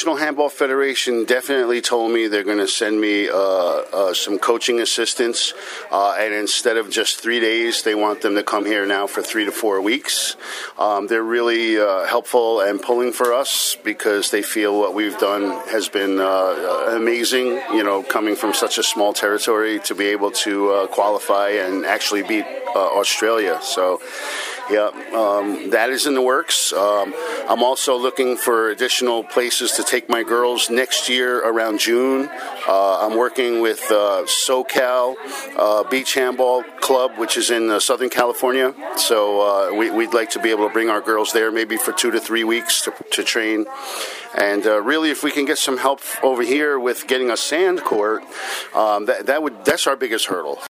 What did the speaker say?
National Handball Federation definitely told me they're going to send me some coaching assistance, and instead of just 3 days, they want them to come here now for 3 to 4 weeks. They're really helpful and pulling for us because they feel what we've done has been amazing, coming from such a small territory to be able to qualify and actually beat Australia. So, yeah, that is in the works. I'm also looking for additional places to take my girls next year around June. I'm working with SoCal Beach Handball Club, which is in Southern California. So we'd like to be able to bring our girls there maybe for 2 to 3 weeks to train. And really, if we can get some help over here with getting a sand court, that's our biggest hurdle.